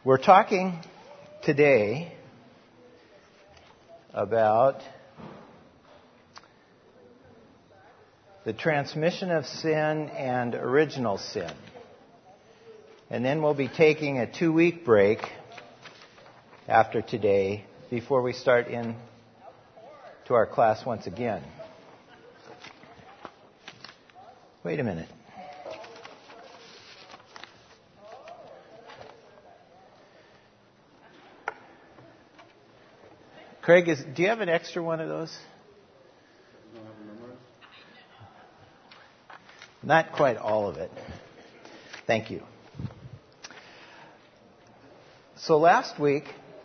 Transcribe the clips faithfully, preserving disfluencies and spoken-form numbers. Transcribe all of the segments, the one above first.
We're talking today about the transmission of sin and original sin. And then we'll be taking a two-week break after today before we start in to our class once again. Wait a minute. Craig, is, do you have an extra one of those? Not quite all of it. Thank you. So last week,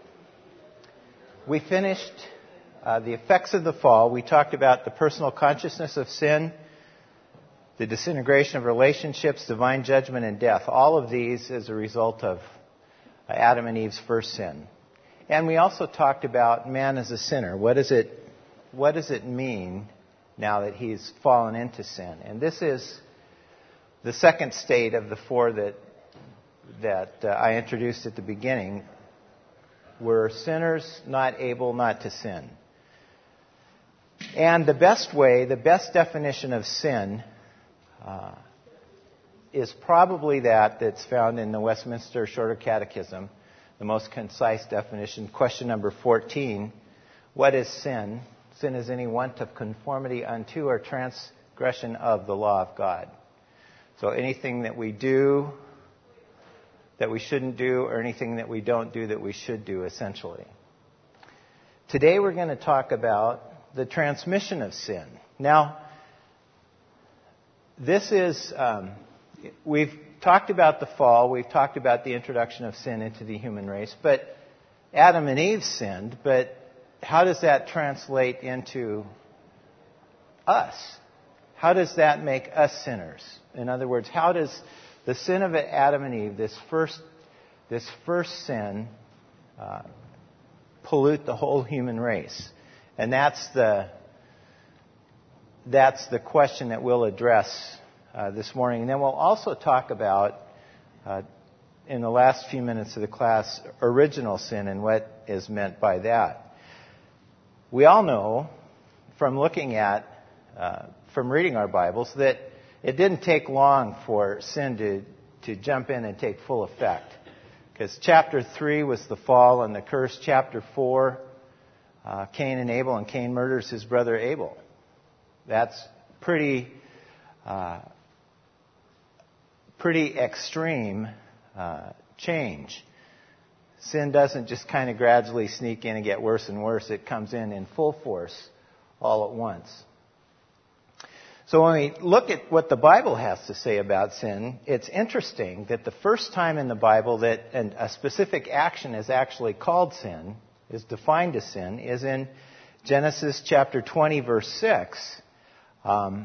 we finished uh, the effects of the fall. We talked about the personal consciousness of sin, the disintegration of relationships, divine judgment, and death. All of these as a result of uh, Adam and Eve's first sin. And we also talked about man as a sinner. What does it, what does it mean now that he's fallen into sin? And this is the second state of the four that that uh, I introduced at the beginning. We're sinners not able not to sin. And the best way, the best definition of sin uh, is probably that that's found in the Westminster Shorter Catechism. The most concise definition, question number fourteen. What is sin? Sin is any want of conformity unto or transgression of the law of God. So anything that we do that we shouldn't do, or anything that we don't do that we should do, essentially. Today we're going to talk about the transmission of sin. Now, this is, um, we've talked about the fall, we've talked about the introduction of sin into the human race, but Adam and Eve sinned, but how does that translate into us? How does that make us sinners? In other words, how does the sin of Adam and Eve, this first, this first sin, uh, pollute the whole human race? And that's the, that's the question that we'll address Uh, this morning. And then we'll also talk about, uh, in the last few minutes of the class, original sin and what is meant by that. We all know from looking at, uh, from reading our Bibles, that it didn't take long for sin to, to jump in and take full effect. Because chapter three was the fall and the curse. Chapter four, uh, Cain and Abel, and Cain murders his brother Abel. That's pretty... Uh, pretty extreme uh, change. Sin doesn't just kind of gradually sneak in and get worse and worse. It comes in in full force all at once. So when we look at what the Bible has to say about sin, it's interesting that the first time in the Bible that an, a specific action is actually called sin, is defined as sin, is in Genesis chapter twenty, verse six. Um,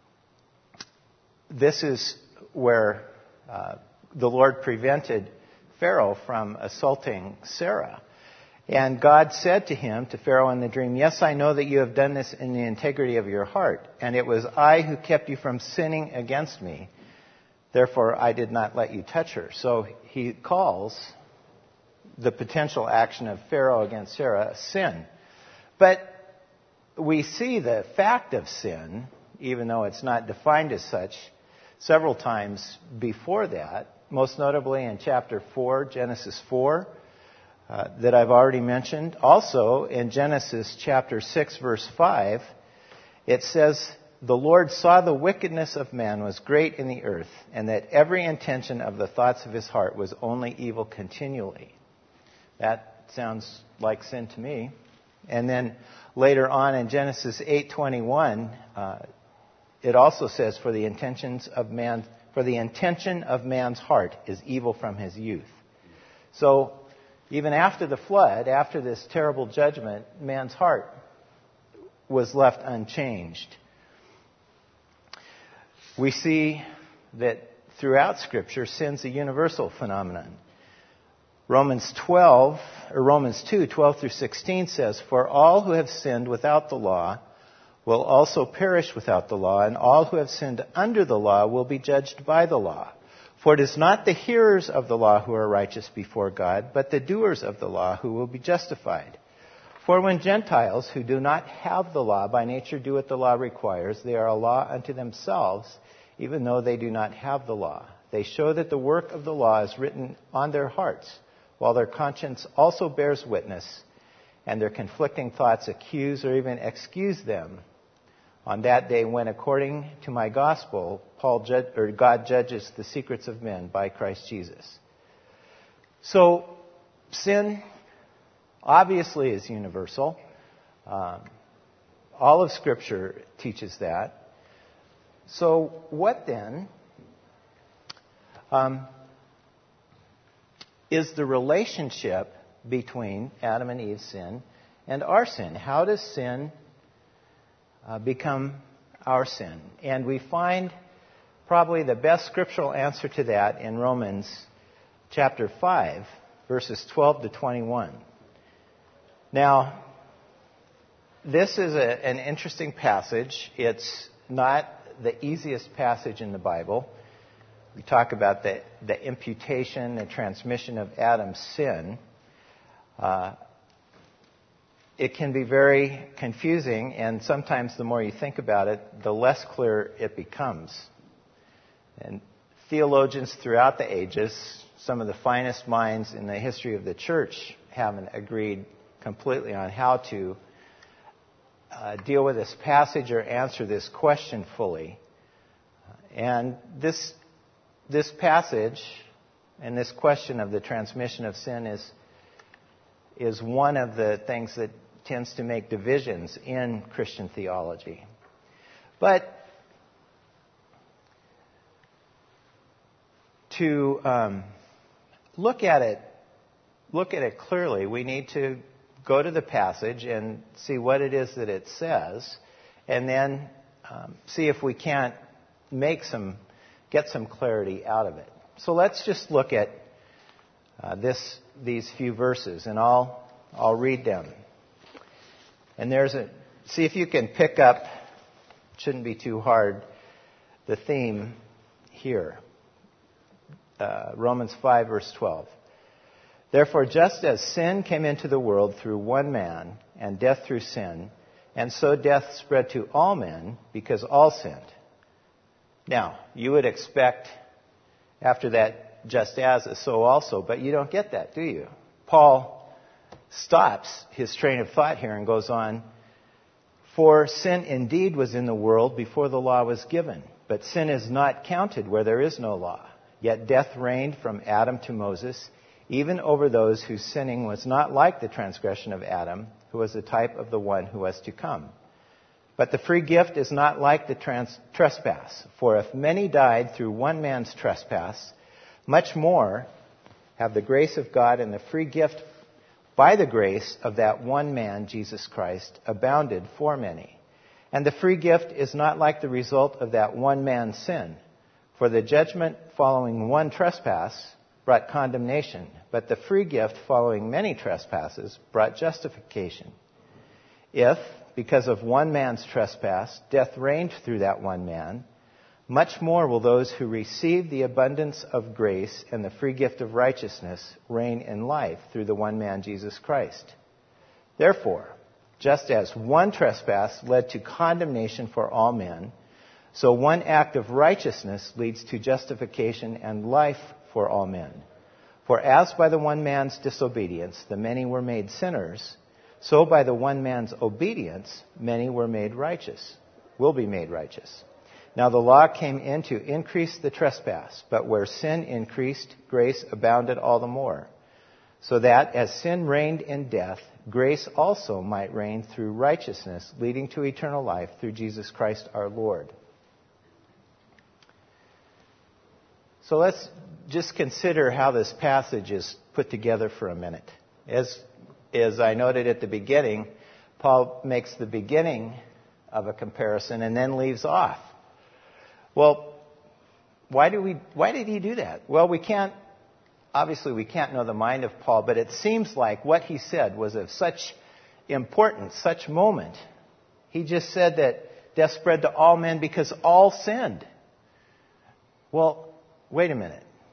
this is where uh, the Lord prevented Pharaoh from assaulting Sarah. And God said to him, to Pharaoh in the dream, "Yes, I know that you have done this in the integrity of your heart, and it was I who kept you from sinning against me. Therefore, I did not let you touch her." So he calls the potential action of Pharaoh against Sarah a sin. But we see the fact of sin, even though it's not defined as such, several times before that, most notably in chapter four, Genesis four, uh, that I've already mentioned. Also in Genesis chapter six, verse five, it says, "The Lord saw the wickedness of man was great in the earth, and that every intention of the thoughts of his heart was only evil continually." That sounds like sin to me. And then later on in Genesis eight twenty-one, uh, it also says, for the intentions of man, for the intention of man's heart is evil from his youth. So even after the flood, after this terrible judgment, man's heart was left unchanged. We see that throughout Scripture, sin's a universal phenomenon. Romans twelve, or Romans two, twelve through sixteen says, "For all who have sinned without the law will also perish without the law, and all who have sinned under the law will be judged by the law. For it is not the hearers of the law who are righteous before God, but the doers of the law who will be justified. For when Gentiles who do not have the law by nature do what the law requires, they are a law unto themselves, even though they do not have the law. They show that the work of the law is written on their hearts, while their conscience also bears witness, and their conflicting thoughts accuse or even excuse them on that day when, according to my gospel, Paul judge, or God judges the secrets of men by Christ Jesus. So, sin obviously is universal. Um, all of Scripture teaches that. So, what then um, is the relationship between Adam and Eve's sin and our sin? How does sin uh, become our sin? And we find probably the best scriptural answer to that in Romans chapter five, verses twelve to twenty-one. Now, this is a, an interesting passage. It's not the easiest passage in the Bible. We talk about the, the imputation, the transmission of Adam's sin. Uh, it can be very confusing, and sometimes the more you think about it, the less clear it becomes. And theologians throughout the ages, some of the finest minds in the history of the church, haven't agreed completely on how to uh, deal with this passage or answer this question fully. And this this passage and this question of the transmission of sin is is one of the things that tends to make divisions in Christian theology. But to um, look at it, look at it clearly, we need to go to the passage and see what it is that it says, and then um, see if we can't make some, get some clarity out of it. So let's just look at uh, this, these few verses, and I'll I'll read them. And there's a, see if you can pick up, shouldn't be too hard, the theme here. Uh, Romans five, verse twelve. Therefore, just as sin came into the world through one man, and death through sin, and so death spread to all men because all sinned. Now, you would expect after that, just as, so also, but you don't get that, do you? Paul stops his train of thought here and goes on, for sin indeed was in the world before the law was given, but sin is not counted where there is no law. Yet death reigned from Adam to Moses, even over those whose sinning was not like the transgression of Adam, who was the type of the one who was to come. But the free gift is not like the trans- trespass. For if many died through one man's trespass, much more have the grace of God and the free gift by the grace of that one man, Jesus Christ, abounded for many. And the free gift is not like the result of that one man's sin. For the judgment following one trespass brought condemnation, but the free gift following many trespasses brought justification. If, because of one man's trespass, death reigned through that one man, much more will those who receive the abundance of grace and the free gift of righteousness reign in life through the one man, Jesus Christ. Therefore, just as one trespass led to condemnation for all men, so one act of righteousness leads to justification and life for all men. For as by the one man's disobedience the many were made sinners, so by the one man's obedience many were made righteous, will be made righteous. Now the law came in to increase the trespass, but where sin increased, grace abounded all the more. So that as sin reigned in death, grace also might reign through righteousness, leading to eternal life through Jesus Christ our Lord. So let's just consider how this passage is put together for a minute. As, as I noted at the beginning, Paul makes the beginning of a comparison and then leaves off. Well, why do we, why did he do that? Well, we can't, obviously we can't know the mind of Paul, but it seems like what he said was of such importance, such moment. He just said that death spread to all men because all sinned. Well, wait a minute.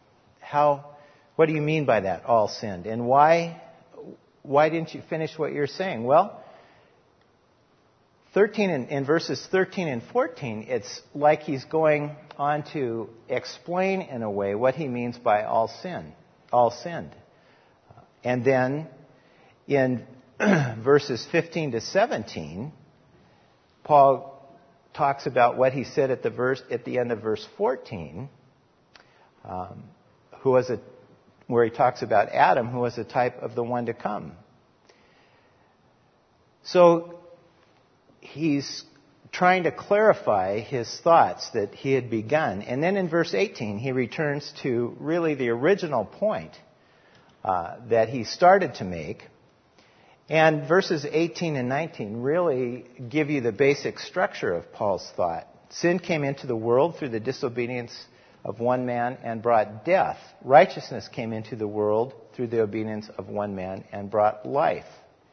How, what do you mean by that, all sinned? And why, why didn't you finish what you're saying? Well, thirteen in, in verses thirteen and fourteen, it's like he's going on to explain in a way what he means by all sin, all sinned. And then in verses fifteen to seventeen, Paul talks about what he said at the verse at the end of verse fourteen, um, who was a, where he talks about Adam, who was a type of the one to come. So he's trying to clarify his thoughts that he had begun. And then in verse eighteen, he returns to really the original point uh, that he started to make. And verses eighteen and nineteen really give you the basic structure of Paul's thought. Sin came into the world through the disobedience of one man and brought death. Righteousness came into the world through the obedience of one man and brought life.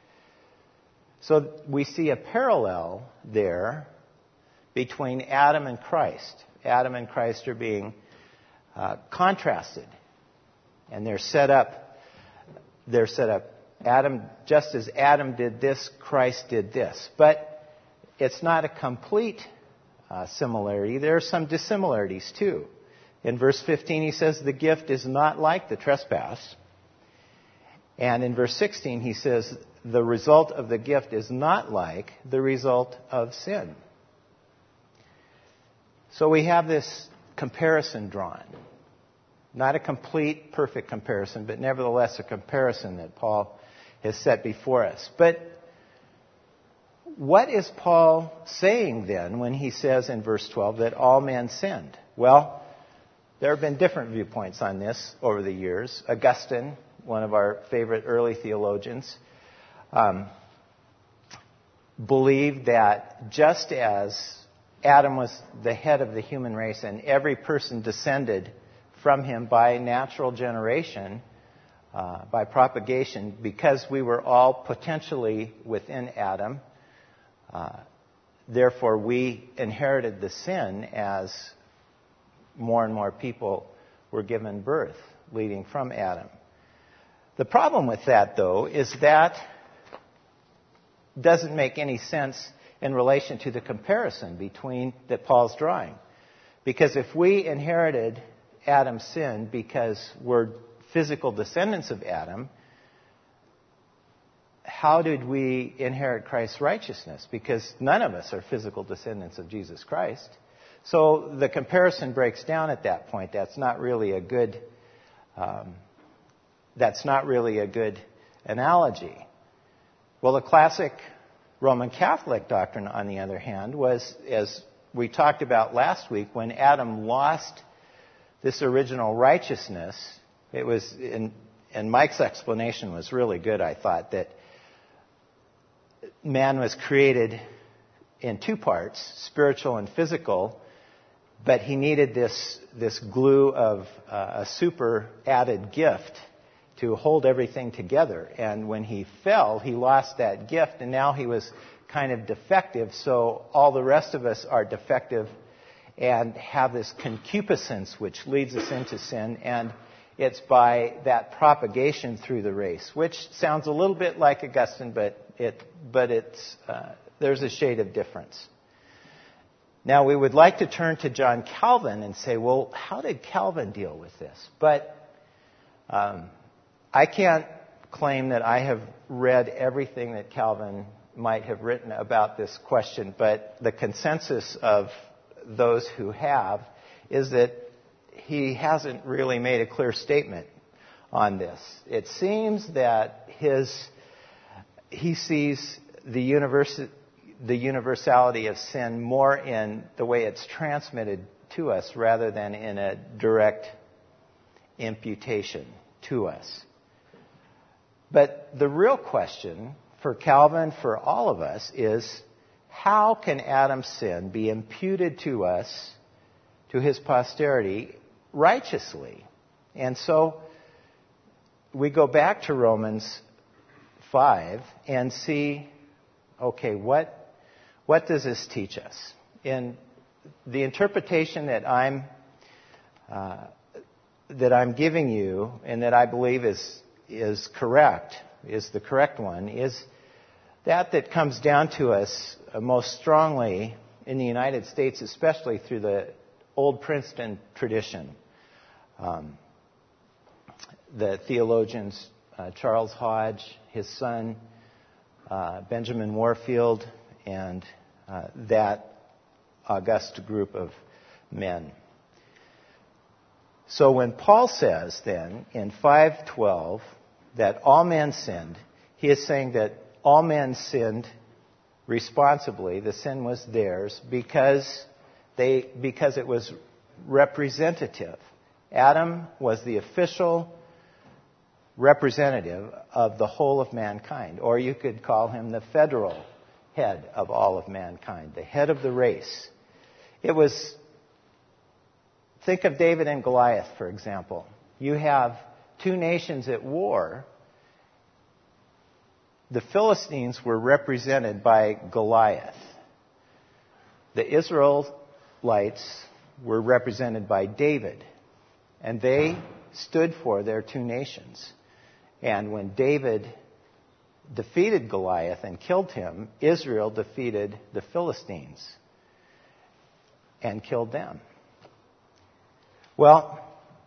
So we see a parallel there between Adam and Christ. Adam and Christ are being uh, contrasted, and they're set up. They're set up. Adam, just as Adam did this, Christ did this. But it's not a complete uh, similarity. There are some dissimilarities too. In verse fifteen, he says the gift is not like the trespass. And in verse sixteen, he says the result of the gift is not like the result of sin. So we have this comparison drawn. Not a complete, perfect comparison, but nevertheless a comparison that Paul has set before us. But what is Paul saying then when he says in verse twelve that all men sinned? Well, there have been different viewpoints on this over the years. Augustine, one of our favorite early theologians, um, believed that just as Adam was the head of the human race and every person descended from him by natural generation, uh, by propagation, because we were all potentially within Adam, uh, therefore we inherited the sin as more and more people were given birth, leading from Adam. The problem with that, though, is that doesn't make any sense in relation to the comparison between that Paul's drawing. Because if we inherited Adam's sin because we're physical descendants of Adam, how did we inherit Christ's righteousness? Because none of us are physical descendants of Jesus Christ. So the comparison breaks down at that point. That's not really a good. Um, that's not really a good analogy. Well, the classic Roman Catholic doctrine, on the other hand, was, as we talked about last week, when Adam lost this original righteousness, it was, in, and Mike's explanation was really good, I thought, that man was created in two parts, spiritual and physical, but he needed this, this glue of uh, a super added gift to hold everything together. And when he fell, he lost that gift, and now he was kind of defective, so all the rest of us are defective and have this concupiscence which leads us into sin, and it's by that propagation through the race, which sounds a little bit like Augustine, but it, but it's, uh, there's a shade of difference. Now, we would like to turn to John Calvin and say, well, how did Calvin deal with this? But um, I can't claim that I have read everything that Calvin might have written about this question, but the consensus of those who have is that he hasn't really made a clear statement on this. It seems that his he sees the universe, the universality of sin more in the way it's transmitted to us rather than in a direct imputation to us. But the real question for Calvin, for all of us, is how can Adam's sin be imputed to us, to his posterity, righteously? And so we go back to Romans five and see, okay, what what does this teach us? In the interpretation that I'm uh, that I'm giving you and that I believe is is correct, is the correct one, is that that comes down to us most strongly in the United States, especially through the old Princeton tradition. Um, the theologians, uh, Charles Hodge, his son, uh, Benjamin Warfield, and uh, that august group of men. So when Paul says then in five twelve that all men sinned, he is saying that all men sinned responsibly. The sin was theirs because they because it was representative. Adam was the official representative of the whole of mankind, or you could call him the federal head of all of mankind, the head of the race. It was, think of David and Goliath, for example. You have two nations at war. The Philistines were represented by Goliath. The Israelites were represented by David. And they stood for their two nations. And when David defeated Goliath and killed him, Israel defeated the Philistines and killed them. Well,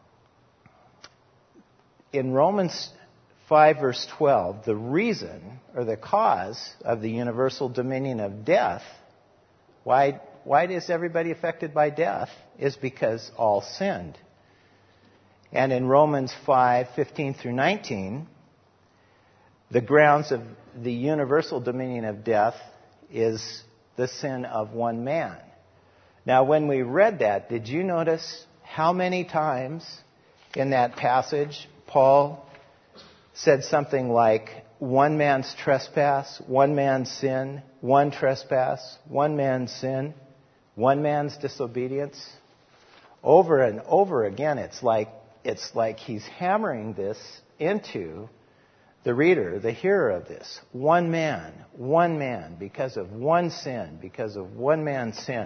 in Romans five verse twelve, the reason or the cause of the universal dominion of death, why, why is everybody affected by death, is because all sinned. And in Romans five fifteen through nineteen, the grounds of the universal dominion of death is the sin of one man. Now, when we read that, did you notice how many times in that passage Paul said something like, one man's trespass, one man's sin, one trespass, one man's sin, one man's disobedience? Over and over again, it's like, it's like he's hammering this into the reader, the hearer of this. One man, one man, because of one sin, because of one man's sin.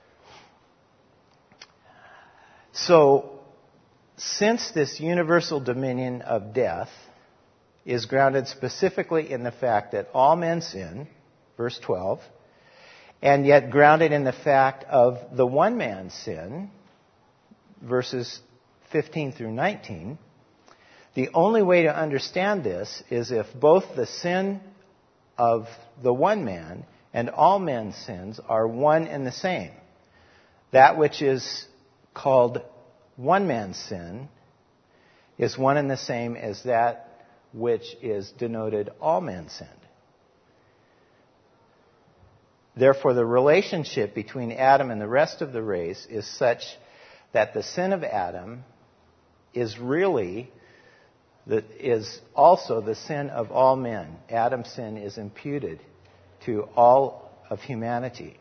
So, since this universal dominion of death is grounded specifically in the fact that all men sin, verse twelve, and yet grounded in the fact of the one man's sin, verses fifteen through nineteen, the only way to understand this is if both the sin of the one man and all men's sins are one and the same. That which is called one man's sin is one and the same as that which is denoted all men's sin. Therefore, the relationship between Adam and the rest of the race is such that the sin of Adam is really, is also the sin of all men. Adam's sin is imputed to all of humanity.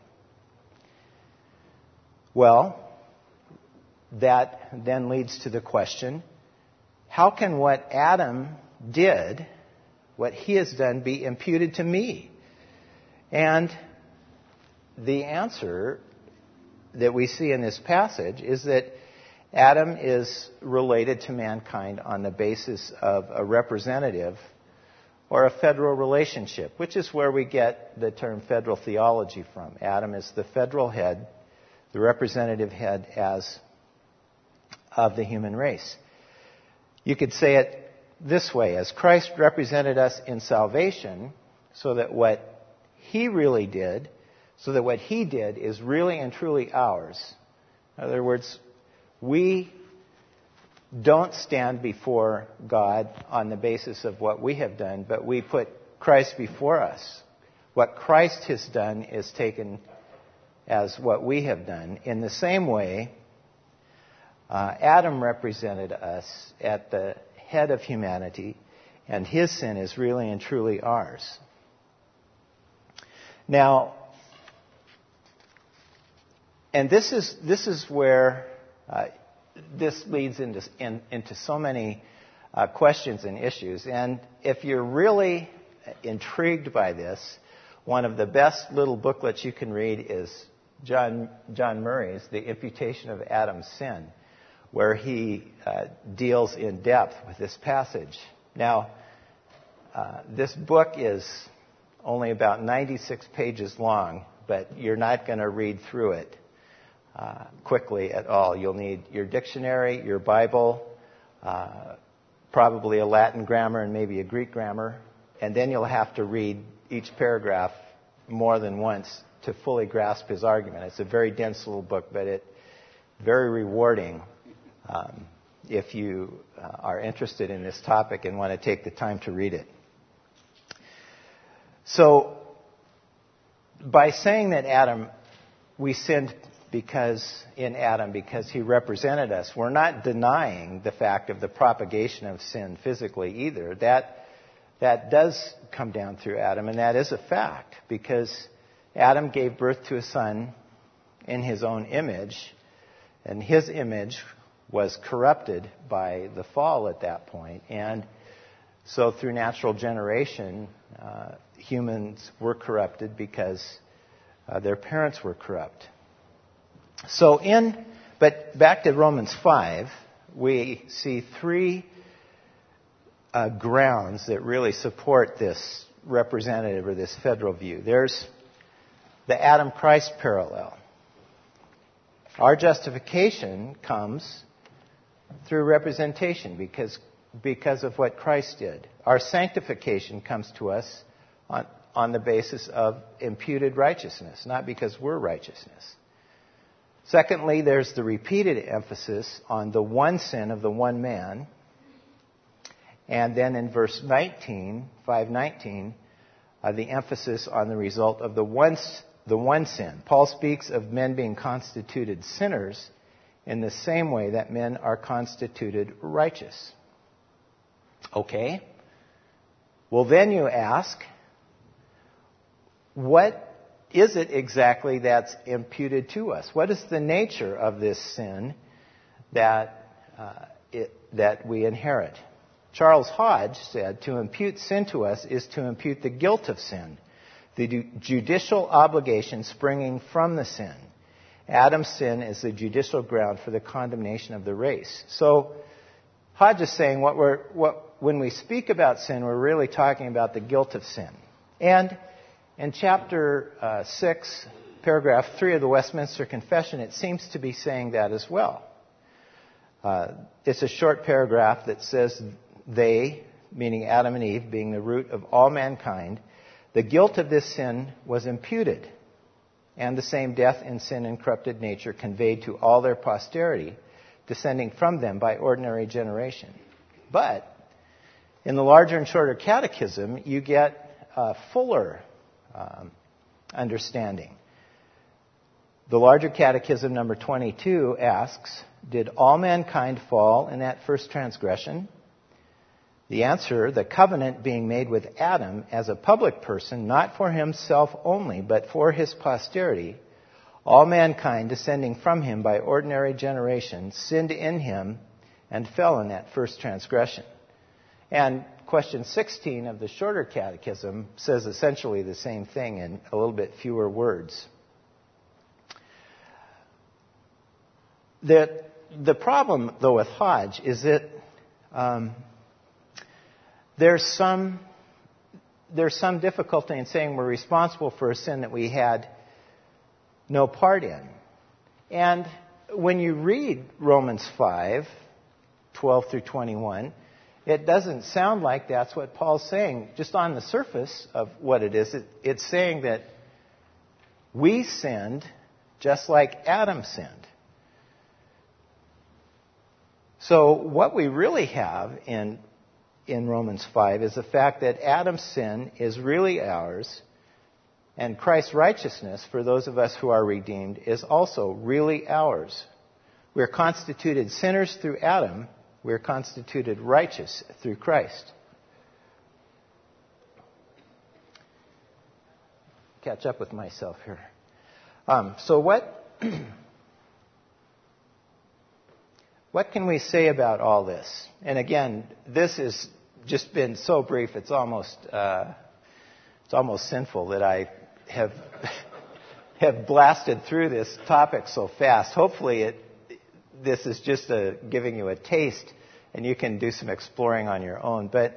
Well, that then leads to the question, how can what Adam did, what he has done, be imputed to me? And the answer that we see in this passage is that Adam is related to mankind on the basis of a representative or a federal relationship, which is where we get the term federal theology from. Adam is the federal head, the representative head as of the human race. You could say it this way: as Christ represented us in salvation, so that what he really did, so that what he did is really and truly ours. In other words, we don't stand before God on the basis of what we have done, but we put Christ before us. What Christ has done is taken as what we have done. In the same way, uh, Adam represented us at the head of humanity, and his sin is really and truly ours. Now, and this is this is where uh, this leads into in, into so many uh, questions and issues. And if you're really intrigued by this, one of the best little booklets you can read is John John Murray's "The Imputation of Adam's Sin," where he uh, deals in depth with this passage. Now, uh, this book is only about ninety-six pages long, but you're not going to read through it uh, quickly at all. You'll need your dictionary, your Bible, uh, probably a Latin grammar and maybe a Greek grammar, and then you'll have to read each paragraph more than once to fully grasp his argument. It's a very dense little book, but it very rewarding um, if you uh, are interested in this topic and want to take the time to read it. So, by saying that Adam, we sinned because in Adam because he represented us, we're not denying the fact of the propagation of sin physically either. That that does come down through Adam, and that is a fact because Adam gave birth to a son in his own image, and his image was corrupted by the fall at that point. And so through natural generation, uh, humans were corrupted because uh, their parents were corrupt. So in, but back to Romans five, we see three uh, grounds that really support this representative or this federal view. There's the Adam-Christ parallel. Our justification comes through representation because, because of what Christ did. Our sanctification comes to us on, on the basis of imputed righteousness, not because we're righteousness. Secondly, there's the repeated emphasis on the one sin of the one man. And then in verse nineteen, five nineteen, uh, the emphasis on the result of the one, the one sin. Paul speaks of men being constituted sinners in the same way that men are constituted righteous. Okay. Well, then you ask, what is it exactly that's imputed to us? What is the nature of this sin that uh, it, that we inherit? Charles Hodge said, to impute sin to us is to impute the guilt of sin, the judicial obligation springing from the sin. Adam's sin is the judicial ground for the condemnation of the race. So Hodge is saying what we're, what, when we speak about sin, we're really talking about the guilt of sin. And in chapter uh, six, paragraph three of the Westminster Confession, it seems to be saying that as well. Uh, it's a short paragraph that says, they, meaning Adam and Eve, being the root of all mankind, the guilt of this sin was imputed, and the same death in sin and corrupted nature conveyed to all their posterity, descending from them by ordinary generation. But in the larger and shorter catechism, you get a fuller um, understanding. The larger catechism, number twenty-two, asks, did all mankind fall in that first transgression? The answer, the covenant being made with Adam as a public person, not for himself only, but for his posterity, all mankind descending from him by ordinary generation sinned in him and fell in that first transgression. And question sixteen of the shorter catechism says essentially the same thing in a little bit fewer words. The, the problem, though, with Hodge is that um, there's some there's some difficulty in saying we're responsible for a sin that we had no part in. And when you read Romans five, twelve through twenty-one, it doesn't sound like that's what Paul's saying. Just on the surface of what it is, it, it's saying that we sinned just like Adam sinned. So what we really have in in Romans five is the fact that Adam's sin is really ours, and Christ's righteousness for those of us who are redeemed is also really ours. We're constituted sinners through Adam. We're constituted righteous through Christ. Catch up with myself here. Um, so what, what can we say about all this? And again, this has just been so brief, it's almost, uh, it's almost sinful that I have, have blasted through this topic so fast. Hopefully it, this is just a, giving you a taste, and you can do some exploring on your own. But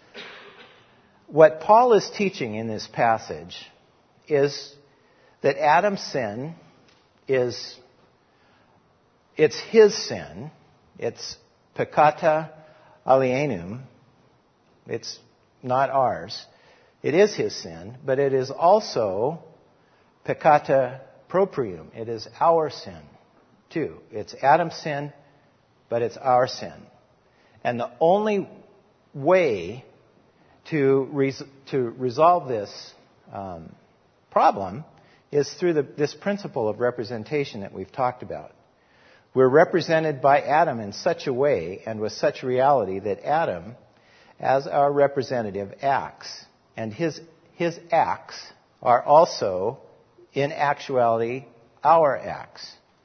what Paul is teaching in this passage is that Adam's sin is, it's his sin. It's peccata alienum. It's not ours. It is his sin, but it is also peccata proprium. It is our sin, too. It's Adam's sin, but it's our sin. And the only way to, res- to resolve this um, problem is through the, this principle of representation that we've talked about. We're represented by Adam in such a way and with such reality that Adam, as our representative, acts. And his, his acts are also, in actuality, our acts.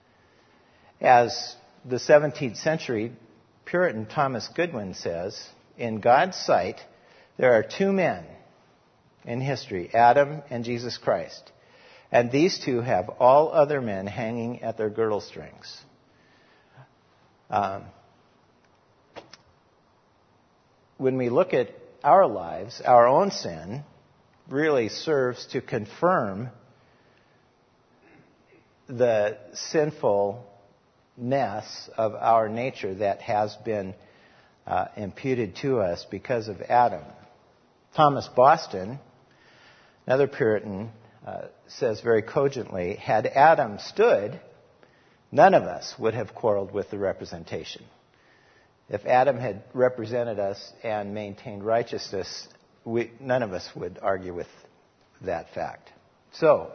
As the seventeenth century Puritan Thomas Goodwin says, in God's sight, there are two men in history, Adam and Jesus Christ. And these two have all other men hanging at their girdle strings. Um, when we look at our lives, our own sin really serves to confirm the sinfulness of our nature that has been uh, imputed to us because of Adam. Thomas Boston, another Puritan, uh, says very cogently, had Adam stood, none of us would have quarreled with the representation. If Adam had represented us and maintained righteousness, we, none of us would argue with that fact. So,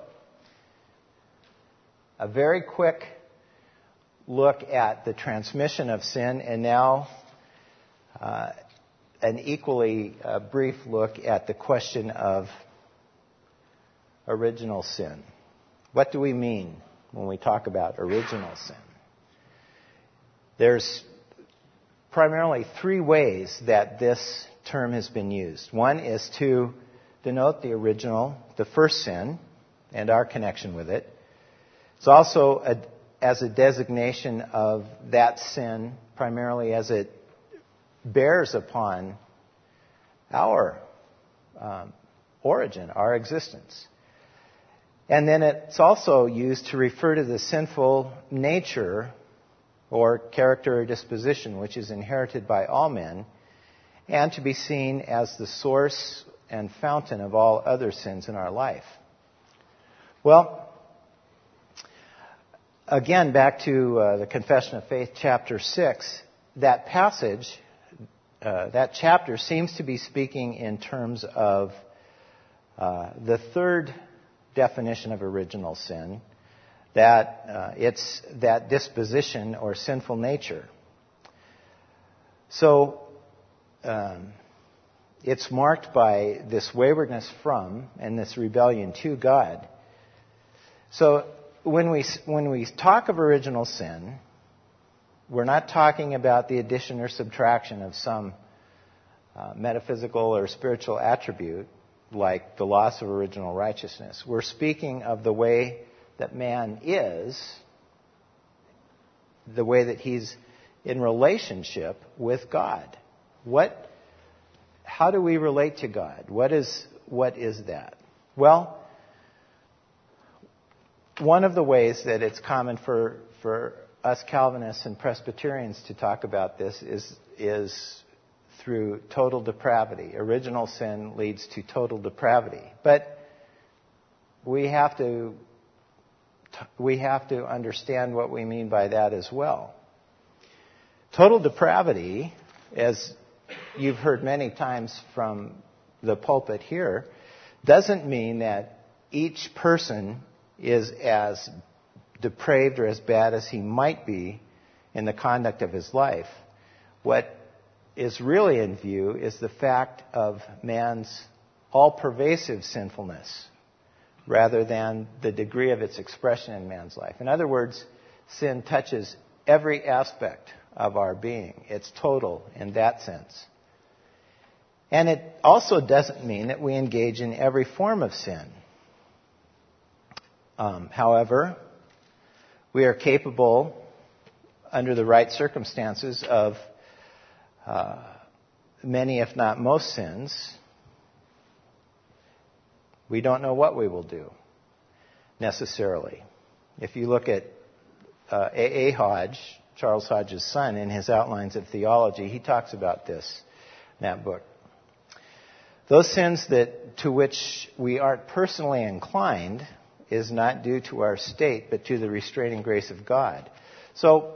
a very quick look at the transmission of sin, and now uh, an equally uh, brief look at the question of original sin. What do we mean when we talk about original sin? There's primarily three ways that this term has been used. One is to denote the original, the first sin, and our connection with it. It's also a, as a designation of that sin, primarily as it bears upon our um, origin, our existence. And then it's also used to refer to the sinful nature or character or disposition which is inherited by all men, and to be seen as the source and fountain of all other sins in our life. Well, again, back to uh, the Confession of Faith, chapter six, that passage, uh, that chapter seems to be speaking in terms of uh, the third definition of original sin, that uh, it's that disposition or sinful nature. So um, it's marked by this waywardness from and this rebellion to God. So when we when we talk of original sin, we're not talking about the addition or subtraction of some uh, metaphysical or spiritual attribute like the loss of original righteousness. We're speaking of the way that man is, the way that he's in relationship with God. What, how do we relate to God? What is, what is that? Well, one of the ways that it's common for, for us Calvinists and Presbyterians to talk about this is, is through total depravity. Original sin leads to total depravity. But we have to we have to understand what we mean by that as well. Total depravity, as you've heard many times from the pulpit here, doesn't mean that each person is as depraved or as bad as he might be in the conduct of his life. What is really in view is the fact of man's all-pervasive sinfulness rather than the degree of its expression in man's life. In other words, sin touches every aspect of our being. It's total in that sense. And it also doesn't mean that we engage in every form of sin. Um, however, we are capable under the right circumstances of uh, many, if not most sins, we don't know what we will do necessarily. If you look at uh, A A. Hodge, Charles Hodge's son, in his Outlines of Theology, he talks about this in that book. Those sins that to which we aren't personally inclined is not due to our state, but to the restraining grace of God. So,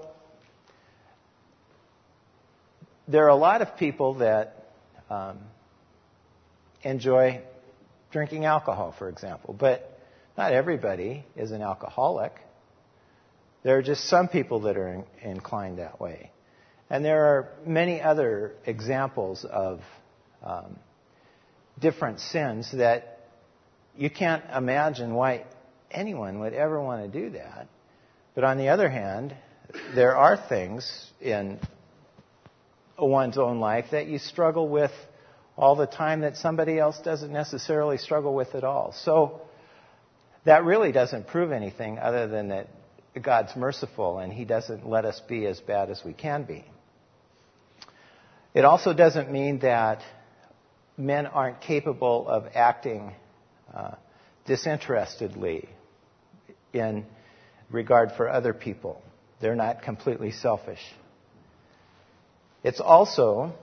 there are a lot of people that um, enjoy drinking alcohol, for example, but not everybody is an alcoholic. There are just some people that are in, inclined that way. And there are many other examples of um, different sins that you can't imagine why anyone would ever want to do that. But on the other hand, there are things in one's own life that you struggle with all the time that somebody else doesn't necessarily struggle with at all. So that really doesn't prove anything other than that God's merciful and He doesn't let us be as bad as we can be. It also doesn't mean that men aren't capable of acting uh, disinterestedly in regard for other people. They're not completely selfish. It's also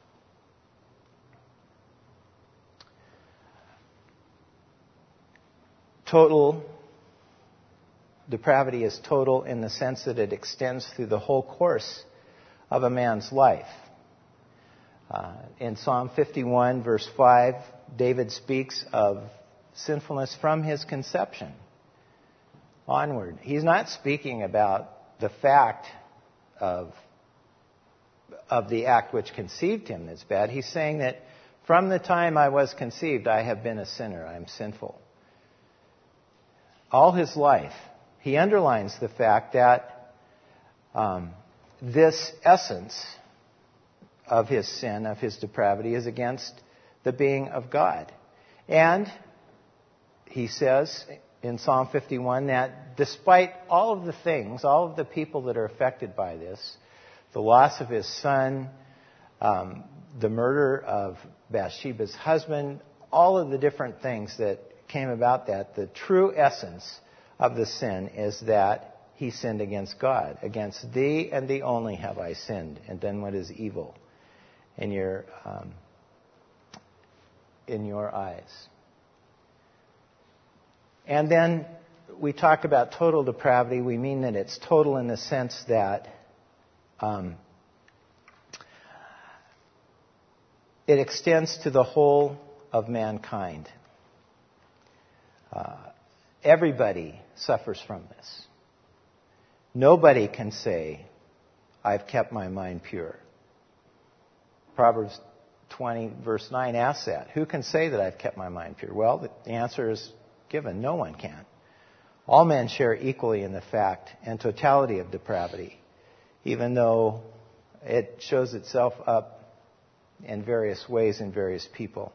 total, depravity is total in the sense that it extends through the whole course of a man's life. Uh, in Psalm fifty-one, verse five, David speaks of sinfulness from his conception onward. He's not speaking about the fact of, of the act which conceived him that's bad. He's saying that from the time I was conceived, I have been a sinner. I am sinful. All his life, he underlines the fact that um, this essence of his sin, of his depravity, is against the being of God. And he says in Psalm fifty-one that despite all of the things, all of the people that are affected by this, the loss of his son, um, the murder of Bathsheba's husband, all of the different things that came about that, the true essence of the sin is that he sinned against God. Against thee and thee only have I sinned and done what is evil in your um, in your eyes. And then we talk about total depravity. We mean that it's total in the sense that um, it extends to the whole of mankind. Uh, everybody suffers from this. Nobody can say, I've kept my mind pure. Proverbs twenty, verse nine asks that. Who can say that I've kept my mind pure? Well, the answer is given. No one can. All men share equally in the fact and totality of depravity, even though it shows itself up in various ways in various people.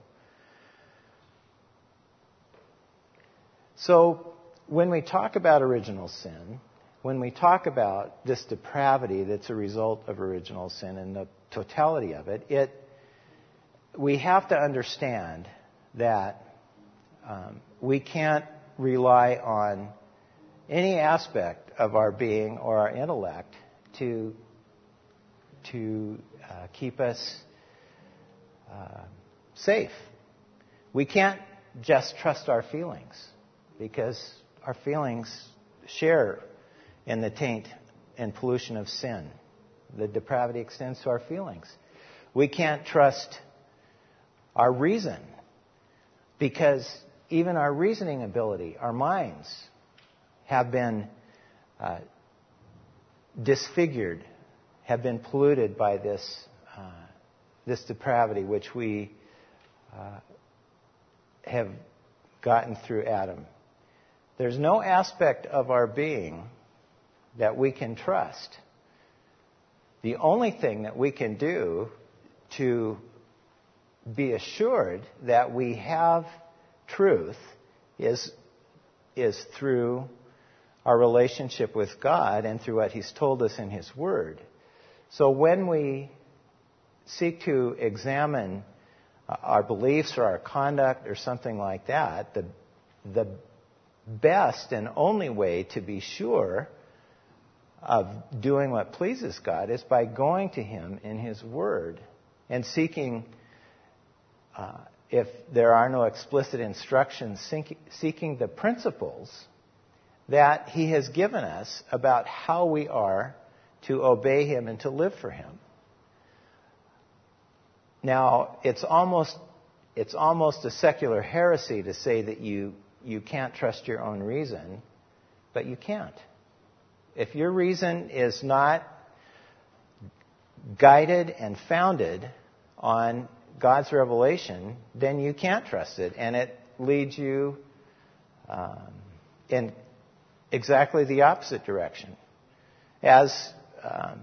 So, when we talk about original sin, when we talk about this depravity that's a result of original sin and the totality of it, it we have to understand that um, we can't rely on any aspect of our being or our intellect to to uh, keep us uh, safe. We can't just trust our feelings, because our feelings share in the taint and pollution of sin. The depravity extends to our feelings. We can't trust our reason, because even our reasoning ability, our minds, have been uh, disfigured, have been polluted by this uh, this depravity which we uh, have gotten through Adam. There's no aspect of our being that we can trust. The only thing that we can do to be assured that we have truth is, is through our relationship with God and through what He's told us in His Word. So when we seek to examine our beliefs or our conduct or something like that, the, the best and only way to be sure of doing what pleases God is by going to Him in His Word and seeking, uh, if there are no explicit instructions, seeking the principles that He has given us about how we are to obey Him and to live for Him. Now, it's almost it's almost a secular heresy to say that you, you can't trust your own reason, but you can't. If your reason is not guided and founded on God's revelation, then you can't trust it, and it leads you um, in exactly the opposite direction. As um,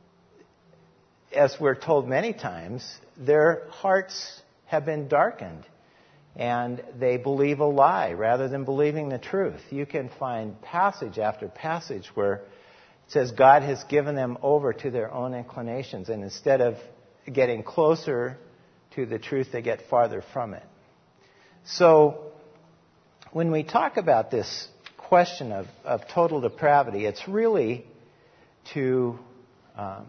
as we're told many times, their hearts have been darkened, and they believe a lie rather than believing the truth. You can find passage after passage where it says God has given them over to their own inclinations, and instead of getting closer to the truth, they get farther from it. So when we talk about this question of, of total depravity, it's really to um,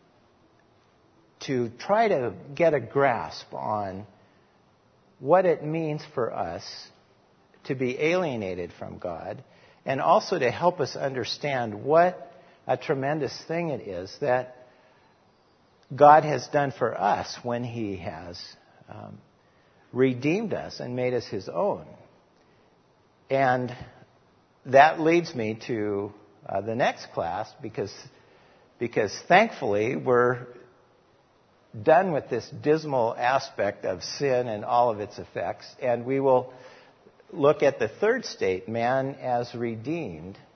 to try to get a grasp on what it means for us to be alienated from God, and also to help us understand what a tremendous thing it is that God has done for us when He has um, redeemed us and made us His own. And that leads me to uh, the next class, because because thankfully we're done with this dismal aspect of sin and all of its effects, and we will look at the third state, man as redeemed,